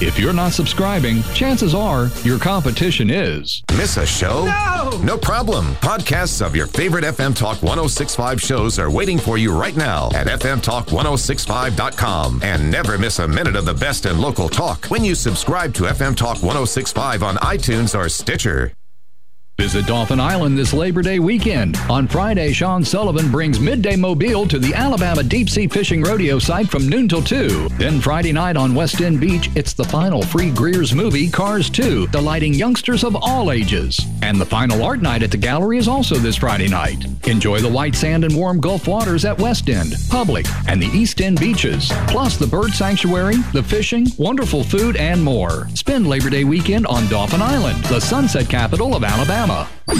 not subscribing, chances are your competition is. Miss a show? No! No problem. Podcasts of your favorite F M Talk ten sixty-five shows are waiting for you right now at f m talk ten sixty-five dot com. And never miss a minute of the best in local talk when you subscribe to F M Talk ten sixty-five on iTunes or Stitcher. Visit Dauphin Island this Labor Day weekend. On Friday, Sean Sullivan brings Midday Mobile to the Alabama Deep Sea Fishing Rodeo site from noon till two. Then Friday night on West End Beach, it's the final free Greer's movie, Cars two, delighting youngsters of all ages. And the final art night at the gallery is also this Friday night. Enjoy the white sand and warm Gulf waters at West End, Public, and the East End beaches. Plus the bird sanctuary, the fishing, wonderful food, and more. Spend Labor Day weekend on Dauphin Island, the sunset capital of Alabama.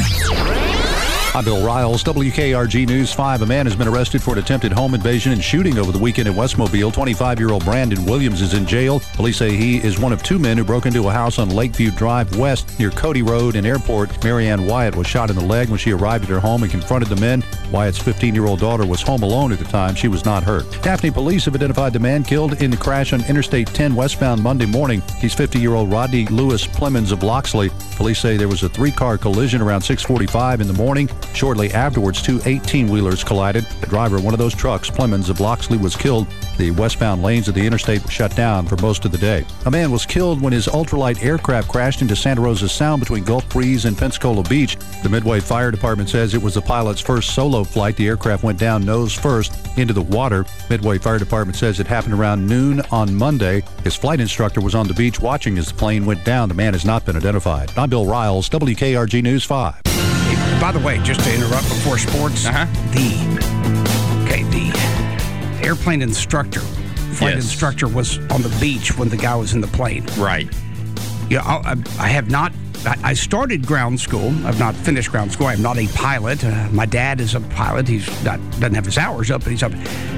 I'm Bill Riles, W K R G News five. A man has been arrested for an attempted home invasion and shooting over the weekend in Westmobile. twenty-five-year-old Brandon Williams is in jail. Police say he is one of two men who broke into a house on Lakeview Drive West near Cody Road and Airport. Marianne Wyatt was shot in the leg when she arrived at her home and confronted the men. Wyatt's fifteen-year-old daughter was home alone at the time. She was not hurt. Daphne police have identified the man killed in the crash on Interstate ten westbound Monday morning. He's fifty-year-old Rodney Lewis Plemons of Loxley. Police say there was a three-car collision around six forty-five in the morning. Shortly afterwards, two eighteen-wheelers collided. The driver of one of those trucks, Plemons of Loxley, was killed. The westbound lanes of the interstate were shut down for most of the day. A man was killed when his ultralight aircraft crashed into Santa Rosa Sound between Gulf Breeze and Pensacola Beach. The Midway Fire Department says it was the pilot's first solo flight. The aircraft went down nose first into the water. Midway Fire Department says it happened around noon on Monday. His flight instructor was on the beach watching as the plane went down. The man has not been identified. I'm Bill Riles, W K R G News five. By the way, just to interrupt before sports, uh-huh. the okay, the airplane instructor, flight yes. instructor was on the beach when the guy was in the plane. Right. Yeah, I, I have not. I started ground school. I've not finished ground school. I'm not a pilot. Uh, my dad is a pilot. He's not doesn't have his hours up, but he's up.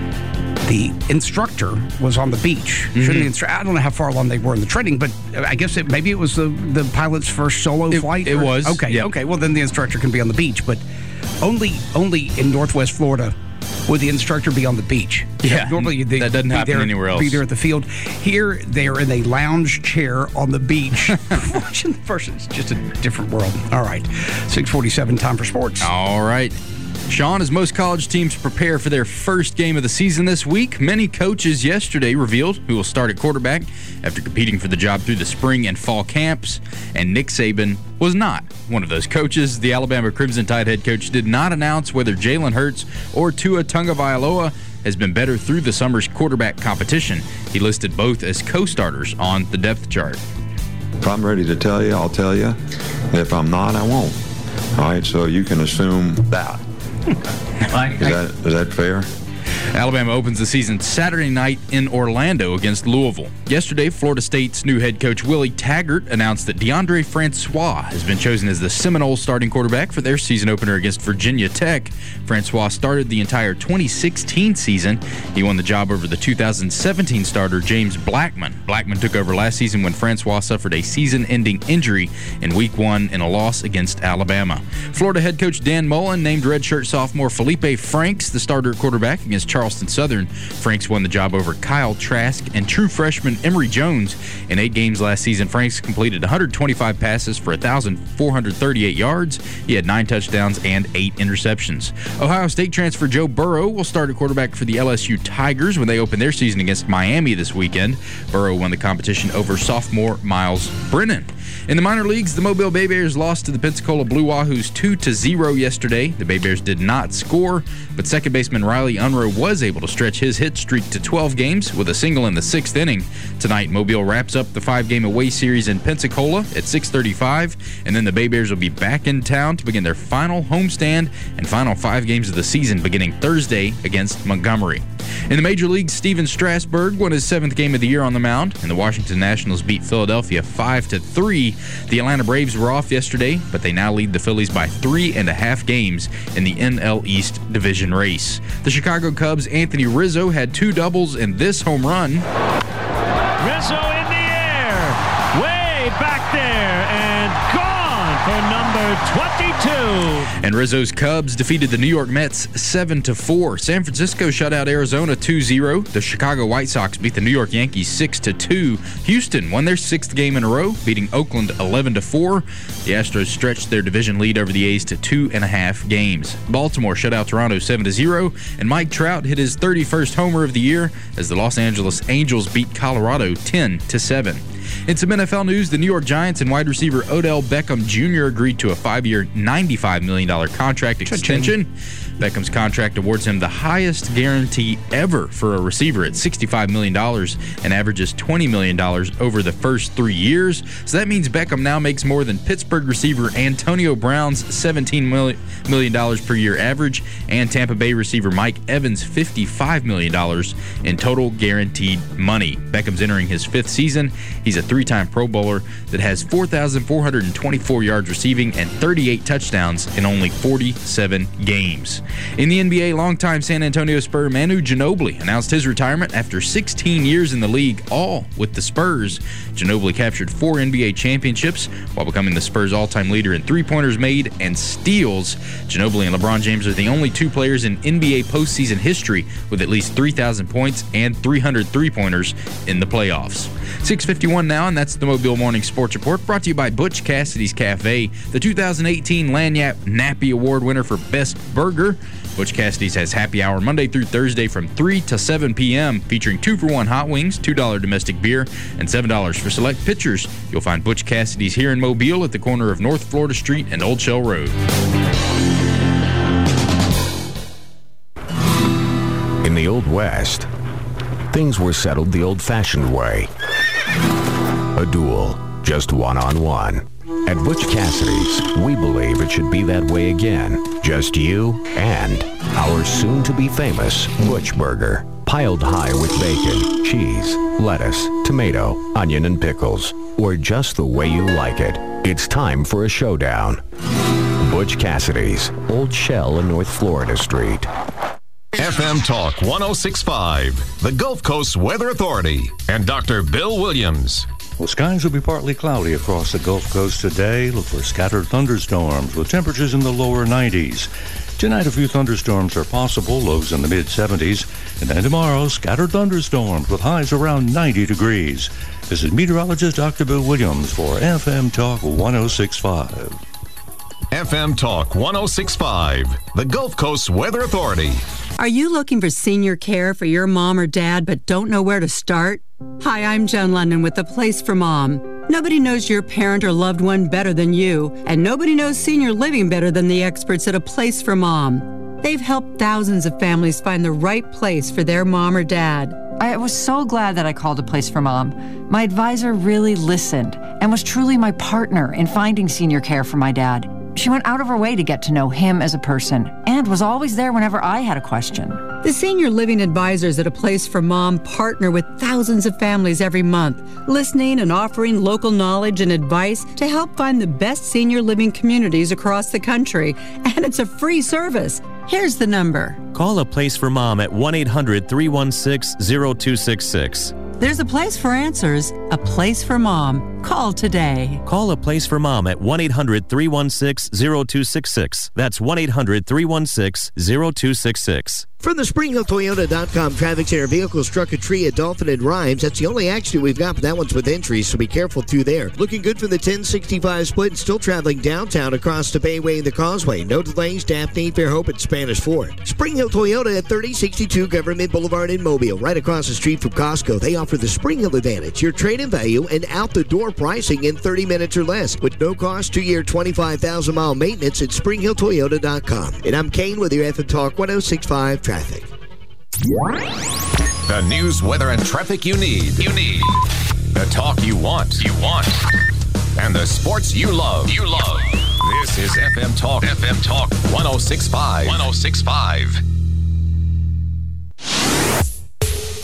The instructor was on the beach. Mm-hmm. Shouldn't the instru- I don't know how far along they were in the training, but I guess it, maybe it was the, the pilot's first solo it, flight. It or? was. Okay, yep. okay. Well, then the instructor can be on the beach, but only only in Northwest Florida would the instructor be on the beach. Yeah, normally they, that doesn't happen there, anywhere else. Be there at the field. Here, they're in a lounge chair on the beach watching the person. It's just a different world. All right, six forty-seven, time for sports. All right. Sean, as most college teams prepare for their first game of the season this week, many coaches yesterday revealed who will start at quarterback after competing for the job through the spring and fall camps, and Nick Saban was not one of those coaches. The Alabama Crimson Tide head coach did not announce whether Jalen Hurts or Tua Tagovailoa has been better through the summer's quarterback competition. He listed both as co-starters on the depth chart. If I'm ready to tell you, I'll tell you. If I'm not, I won't. All right, so you can assume that. Is that, is that fair? Alabama opens the season Saturday night in Orlando against Louisville. Yesterday, Florida State's new head coach Willie Taggart announced that DeAndre Francois has been chosen as the Seminoles starting quarterback for their season opener against Virginia Tech. Francois started the entire twenty sixteen season. He won the job over the two thousand seventeen starter James Blackman. Blackman took over last season when Francois suffered a season-ending injury in week one in a loss against Alabama. Florida head coach Dan Mullen named redshirt sophomore Felipe Franks the starter quarterback against Charleston Southern. Franks won the job over Kyle Trask and true freshman Emory Jones. In eight games last season, Franks completed one hundred twenty-five passes for one thousand four hundred thirty-eight yards. He had nine touchdowns and eight interceptions. Ohio State transfer Joe Burrow will start at quarterback for the L S U Tigers when they open their season against Miami this weekend. Burrow won the competition over sophomore Miles Brennan. In the minor leagues, the Mobile Bay Bears lost to the Pensacola Blue Wahoos two to zero yesterday. The Bay Bears did not score, but second baseman Riley Unruh was able to stretch his hit streak to twelve games with a single in the sixth inning. Tonight, Mobile wraps up the five-game away series in Pensacola at six thirty-five, and then the Bay Bears will be back in town to begin their final homestand and final five games of the season beginning Thursday against Montgomery. In the Major Leagues, Steven Strasburg won his seventh game of the year on the mound, and the Washington Nationals beat Philadelphia five to three. The Atlanta Braves were off yesterday, but they now lead the Phillies by three and a half games in the N L East division race. The Chicago Cubs' Anthony Rizzo had two doubles in this home run. Rizzo in the air, way back there, and gone for number number twenty-two. And Rizzo's Cubs defeated the New York Mets seven to four. San Francisco shut out Arizona two zero. The Chicago White Sox beat the New York Yankees six to two. Houston won their sixth game in a row, beating Oakland eleven to four. The Astros stretched their division lead over the A's to two and a half games. Baltimore shut out Toronto seven to zero, and Mike Trout hit his thirty-first homer of the year as the Los Angeles Angels beat Colorado ten to seven. In some N F L news, the New York Giants and wide receiver Odell Beckham Junior agreed to a five-year, ninety-five million dollars contract extension. Beckham's contract awards him the highest guarantee ever for a receiver at sixty-five million dollars and averages twenty million dollars over the first three years. So that means Beckham now makes more than Pittsburgh receiver Antonio Brown's seventeen million dollars per year average and Tampa Bay receiver Mike Evans' fifty-five million dollars in total guaranteed money. Beckham's entering his fifth season. He's a three-time Pro Bowler that has four thousand four hundred twenty-four yards receiving and thirty-eight touchdowns in only forty-seven games. In the N B A, longtime San Antonio Spur Manu Ginobili announced his retirement after sixteen years in the league, all with the Spurs. Ginobili captured four N B A championships while becoming the Spurs' all-time leader in three-pointers made and steals. Ginobili and LeBron James are the only two players in N B A postseason history with at least three thousand points and three hundred three-pointers in the playoffs. six fifty-one now, and that's the Mobile Morning Sports Report, brought to you by Butch Cassidy's Cafe, the two thousand eighteen Lagniappe Nappy Award winner for Best Burger. Butch Cassidy's has happy hour Monday through Thursday from three to seven p.m., featuring two for one hot wings, two dollars domestic beer, and seven dollars for select pitchers. You'll find Butch Cassidy's here in Mobile at the corner of North Florida Street and Old Shell Road. In the Old West, things were settled the old-fashioned way. A duel, just one-on-one. At Butch Cassidy's, we believe it should be that way again. Just you and our soon-to-be-famous Butch Burger. Piled high with bacon, cheese, lettuce, tomato, onion, and pickles. Or just the way you like it. It's time for a showdown. Butch Cassidy's, Old Shell and North Florida Street. F M Talk one oh six point five, the Gulf Coast Weather Authority, and Doctor Bill Williams. Well, skies will be partly cloudy across the Gulf Coast today. Look for scattered thunderstorms with temperatures in the lower nineties. Tonight, a few thunderstorms are possible, lows in the mid-seventies. And then tomorrow, scattered thunderstorms with highs around ninety degrees. This is meteorologist Doctor Bill Williams for F M Talk one oh six point five. F M Talk one oh six point five, the Gulf Coast Weather Authority. Are you looking for senior care for your mom or dad but don't know where to start? Hi, I'm Joan London with The Place for Mom. Nobody knows your parent or loved one better than you, and nobody knows senior living better than the experts at A Place for Mom. They've helped thousands of families find the right place for their mom or dad. I was so glad that I called A Place for Mom. My advisor really listened and was truly my partner in finding senior care for my dad. She went out of her way to get to know him as a person and was always there whenever I had a question. The senior living advisors at A Place for Mom partner with thousands of families every month, listening and offering local knowledge and advice to help find the best senior living communities across the country. And it's a free service. Here's the number. Call A Place for Mom at one eight hundred, three one six, zero two six six. There's a place for answers, a place for mom. Call today. Call A Place for Mom at one eight hundred, three one six, zero two six six. That's one eight hundred, three one six, zero two six six. From the Spring Hill Toyota dot com traffic center, vehicle struck a tree at Dolphin and Rhymes. That's the only accident we've got, but that one's with entries, so be careful through there. Looking good for the ten sixty-five split and still traveling downtown across the Bayway and the Causeway. No delays, Daphne, Fairhope, and Spanish Fort. Spring Hill Toyota at thirty sixty-two Government Boulevard in Mobile, right across the street from Costco. They offer the Spring Hill Advantage, your trade-in value and out-the-door pricing in thirty minutes or less. With no cost, two-year, twenty-five thousand mile maintenance at Spring Hill Toyota dot com. And I'm Kane with your F M Talk one oh six point five traffic. The news, weather, and traffic you need. You need. The talk you want. You want. And the sports you love. You love. This is F M Talk. F M Talk one oh six point five. one oh six point five.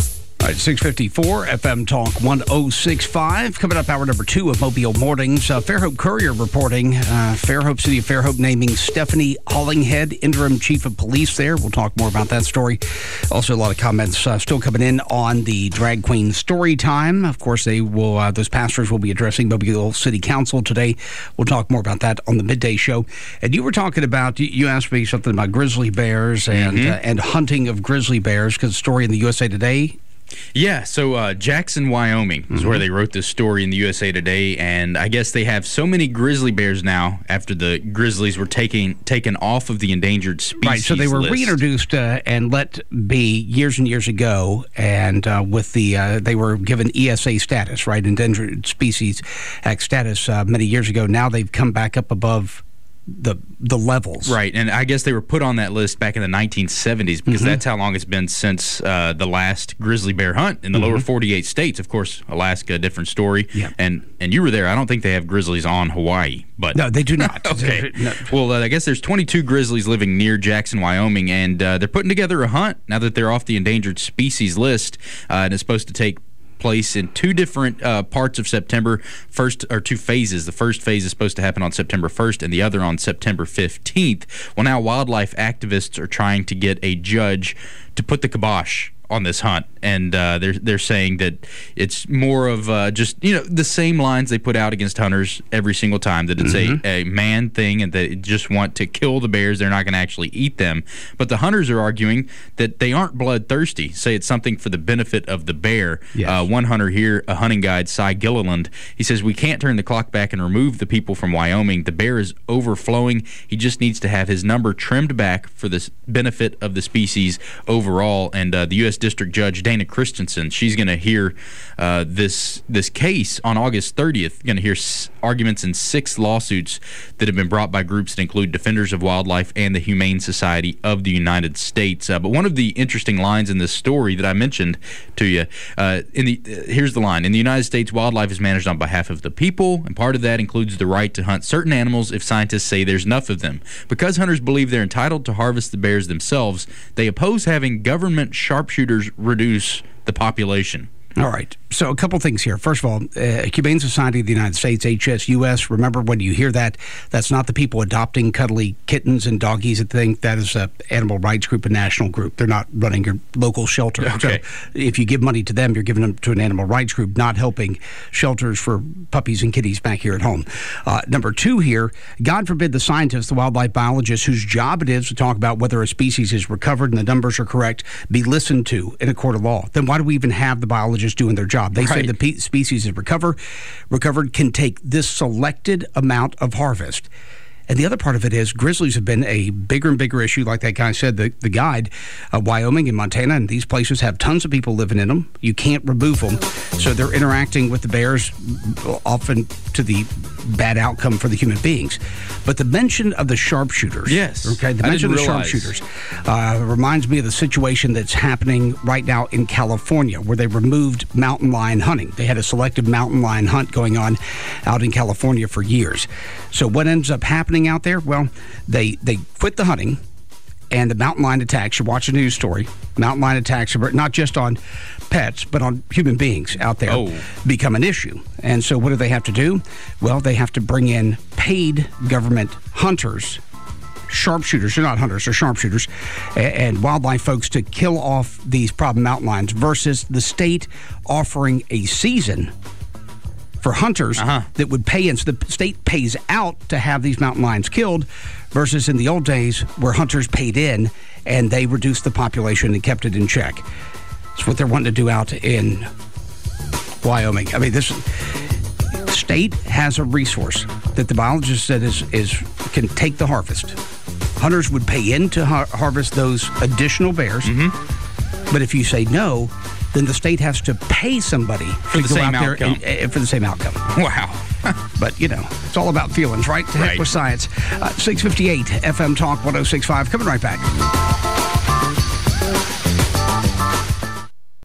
right, six fifty-four, F M Talk one oh six point five. Coming up, hour number two of Mobile Mornings. Uh, Fairhope Courier reporting, uh, Fairhope, City of Fairhope naming Stephanie Hollinghead interim chief of police there. We'll talk more about that story. Also, a lot of comments uh, still coming in on the drag queen story time. Of course, they will. Uh, those pastors will be addressing Mobile City Council today. We'll talk more about that on the midday show. And you were talking about, you asked me something about grizzly bears and, mm-hmm. uh, and hunting of grizzly bears, because the story in the U S A Today. Yeah, so uh, Jackson, Wyoming is mm-hmm. where they wrote this story in the U S A Today, and I guess they have so many grizzly bears now after the grizzlies were taken taken off of the endangered species Right, so they were list. reintroduced uh, and let be years and years ago, and uh, with the uh, they were given E S A status, right, Endangered Species Act status uh, many years ago. Now they've come back up above the the levels. Right, and I guess they were put on that list back in the nineteen seventies because mm-hmm. that's how long it's been since uh, the last grizzly bear hunt in the mm-hmm. lower forty-eight states. Of course, Alaska, a different story. Yeah. And and you were there. I don't think they have grizzlies on Hawaii. But no, they do not. Okay. No. Well, uh, I guess there's twenty-two grizzlies living near Jackson, Wyoming, and uh, they're putting together a hunt now that they're off the endangered species list, uh, and it's supposed to take place in two different uh, parts of September, first or two phases. The first phase is supposed to happen on September first and the other on September fifteenth. Well, now wildlife activists are trying to get a judge to put the kibosh on this hunt, and uh, they're they're saying that it's more of uh, just, you know, the same lines they put out against hunters every single time, that it's mm-hmm. a, a man thing and they just want to kill the bears. They're not going to actually eat them. But the hunters are arguing that they aren't bloodthirsty. Say it's something for the benefit of the bear. Yes. Uh, one hunter here, a hunting guide, Cy Gilliland, he says, we can't turn the clock back and remove the people from Wyoming. The bear is overflowing. He just needs to have his number trimmed back for the benefit of the species overall. And uh, the U S District Judge Dana Christensen, she's going to hear uh, this this case on August thirtieth. Going to hear s- arguments in six lawsuits that have been brought by groups that include Defenders of Wildlife and the Humane Society of the United States. Uh, but one of the interesting lines in this story that I mentioned to you, uh, in the uh, here's the line: in the United States, wildlife is managed on behalf of the people, and part of that includes the right to hunt certain animals if scientists say there's enough of them. Because hunters believe they're entitled to harvest the bears themselves, they oppose having government sharpshooters reduce the population. All right. So a couple things here. First of all, uh, Humane Society of the United States, H S U S, remember when you hear that, that's not the people adopting cuddly kittens and doggies and things. That is an animal rights group, a national group. They're not running your local shelter. Okay. So if you give money to them, you're giving them to an animal rights group, not helping shelters for puppies and kitties back here at home. Uh, number two here, God forbid the scientists, the wildlife biologists, whose job it is to talk about whether a species is recovered and the numbers are correct, be listened to in a court of law. Then why do we even have the biologists doing their job? They right. say the pe- species is recover, recovered can take this selected amount of harvest. And the other part of it is grizzlies have been a bigger and bigger issue, like that guy said, the, the guide. Uh, Wyoming and Montana and these places have tons of people living in them. You can't remove them. So they're interacting with the bears, often to the bad outcome for the human beings. But the mention of the sharpshooters. Yes. Okay, the I mention of the realize. sharpshooters uh, reminds me of the situation that's happening right now in California, where they removed mountain lion hunting. They had a selective mountain lion hunt going on out in California for years. So what ends up happening out there? Well, they they quit the hunting, and the mountain lion attacks. You watch a news story. Mountain lion attacks are not just on pets, but on human beings out there oh. become an issue. And so what do they have to do? Well, they have to bring in paid government hunters, sharpshooters. They're not hunters, they're sharpshooters, and, and wildlife folks to kill off these problem mountain lions versus the state offering a season for hunters uh-huh. that would pay in. So the state pays out to have these mountain lions killed versus in the old days where hunters paid in and they reduced the population and kept it in check. It's what they're wanting to do out in Wyoming. I mean, this state has a resource that the biologist said is, is can take the harvest. Hunters would pay in to har- harvest those additional bears. Mm-hmm. But if you say no, then the state has to pay somebody for to the go same out there outcome. and, and for the same outcome. Wow. But, you know, it's all about feelings, right? To right. heck with science. Uh, six fifty-eight F M Talk one oh six point five. Coming right back.